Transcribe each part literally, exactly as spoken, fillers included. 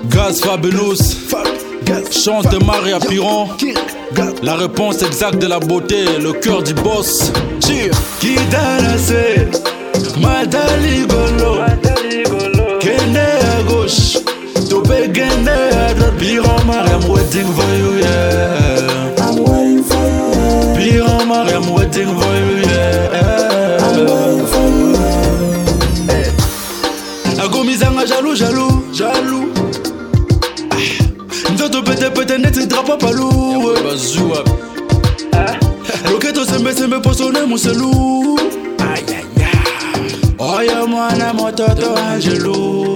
Gaz Fabulous, chante Maria Piron. La réponse exacte de la beauté, le cœur du boss. Kidanase, Madali Golo, Kene à gauche, Topé Gene à droite. Piron Maria, I'm waiting for you, yeah. I'm waiting for you, yeah. Piron Maria, I'm waiting for you, yeah. I'm waiting for you, yeah. Agomizanga jaloux, jaloux, jaloux. Nzoto pete pete neti drapo palou. Bazoua. Loketo sembe sembe posone muselu. Aïe aïe aïe. Oya mwana mototo angelou.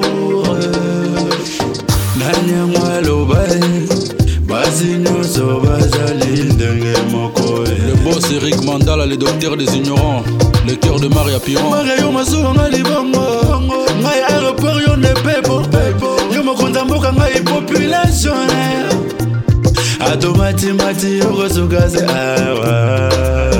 Nanya mwalo bae. Basi nyoso bazali ndenge moko. Le boss Eric Mandala, le docteur des ignorants. Le cœur de Maria Piron. Maria yo maso ngali bongo. Ngai aéroport yo ne pepo. Yo mo konta mboka ngai population. Atomati mati yoko sukaze awa.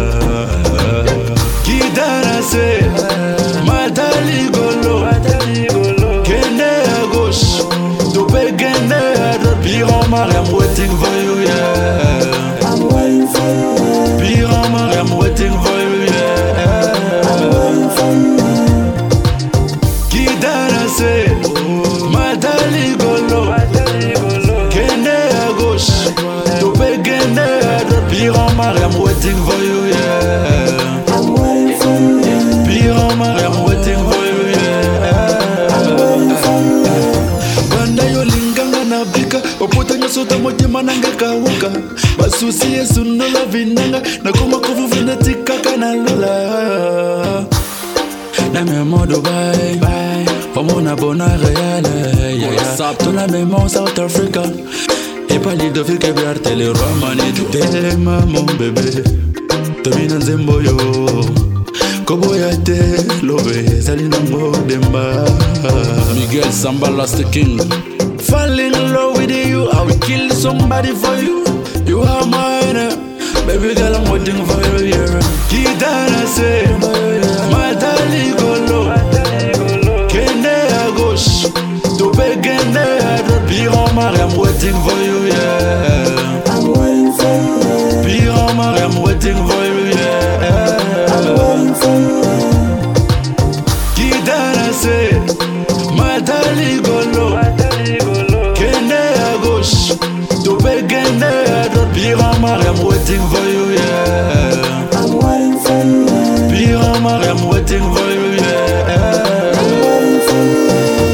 Kidanase, Madali Golo, Kene à gauche, Topé Gene à droite. Piron Maria, I'm waiting for you, yeah. I'm waiting for you, yeah. Piron Maria, I'm waiting for you, yeah. I'm waiting for you. Kidanase, Madali Golo, Kene à gauche, Topé Gene à droite. Piron Maria, I'm waiting for you, yeah. I'm waiting for you, yeah. Piron Maria, I'm waiting for you, yeah. I'm waiting for you, yeah. Banda yo linganga na bika, opota nyosota motema nanga kauka. Basusi yesu nola vinanga, nakoma kuvu vinetika kana lula. La mémoire Dubaï, comme on a bon réel, yeah, yeah. Ton la mémoire South Africa. Et pas l'île de ville que bien télé romani. Télé maman bébé, Tomina Nzemboyo, Koboyate, Love, Salina Modemba. Miguel Sambala, the king. Fall in love with you, I will kill somebody for you. You are mine, baby girl, I'm waiting for you, yeah. Kidanase, Madali Golo, Kene à gauche, Topé Gene à droite. Piron Maria, I'm waiting for you, yeah. I'm waiting for you, yeah. Piron Maria, I'm waiting for you, yeah. I'm waiting for you, yeah. Kidanase, Madali Golo, Kene à gauche, Topé Gene à droite. Piron Maria, I'm waiting for you, yeah. I'm waiting for you, yeah. Piron Maria, I'm waiting for you, yeah. I'm waiting for you,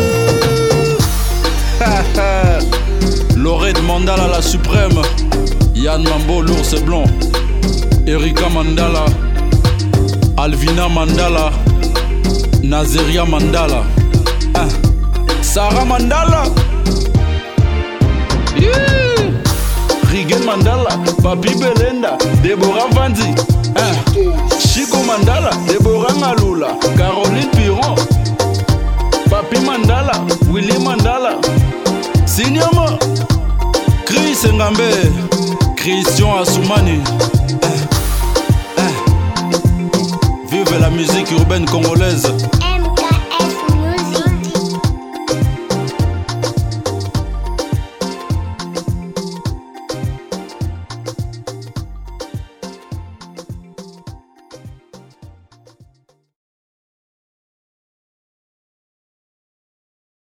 yeah. Lorette Mandala, la suprême. Yann Mambo, l'ours blanc. Erika Mandala. Alvina Mandala. Nazeria Mandala. Ah. Sarah Mandala. Yeah. Rigen Mandala. Papi Belenda. Deborah Vanzi. Ah. Chico Mandala. Deborah Ngalula. Caroline Piron. Papi Mandala. Willy Mandala. Signama. Chris Ngambe. Christian Assoumani. Ah. Ah. Vive la musique urbaine congolaise.